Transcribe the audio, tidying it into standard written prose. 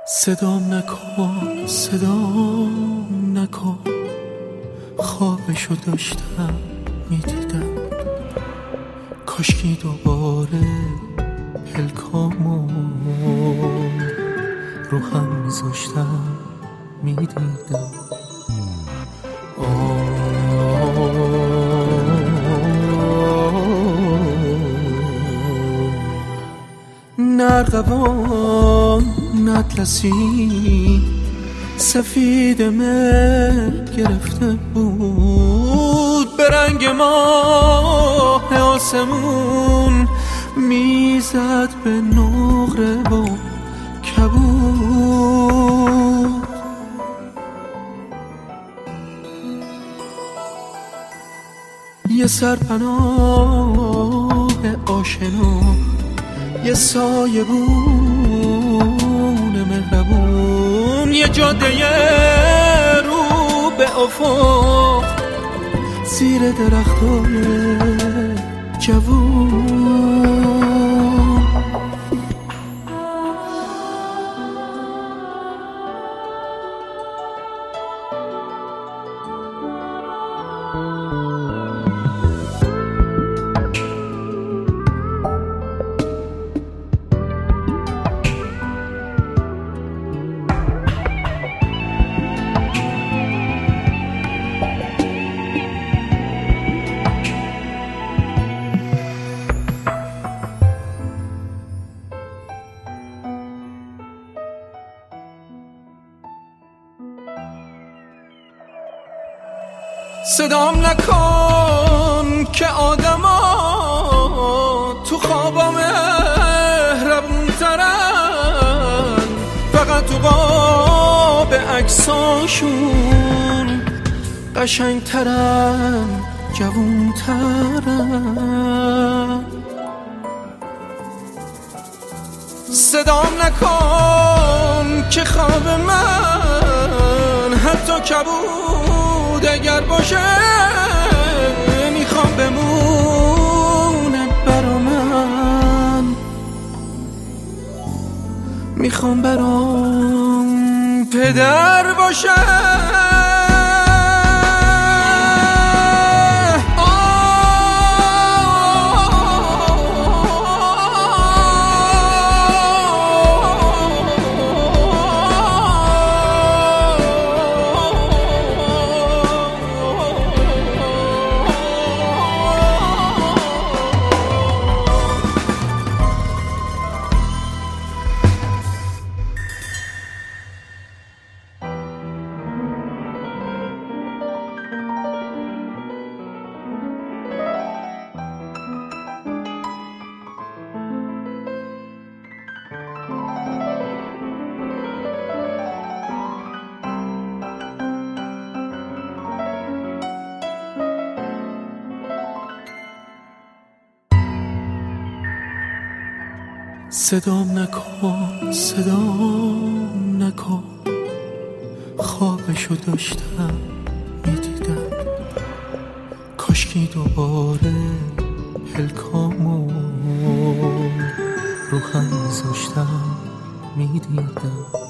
صدام نکن صدام نکن، خوابشو داشتم میدیدم، کاشکی دوباره پلکامو رو هم میذاشتم میدیدم. نرقبان اطلسی سفید مه گرفته بود، به رنگ ماه آسمون میزد به نقره و کبود. یه سرپناه آشنا، یه سایبون مهربون، یه جاده رو به افق زیر درختای جوون. صدام نکن که آدما تو خوابا مهربون ترن، فقط تو قاب عکساشون قشنگ ترن، جوون ترن. صدام نکن که خواب من حتی کبود اگر باشه میخوام بمونه برا من، میخوام برام پدر باشه. صدام نکن صدام نکن، خوابشو داشتم میدیدم، کاشکی دوباره پلکامو رو هم میذاشتم میدیدم.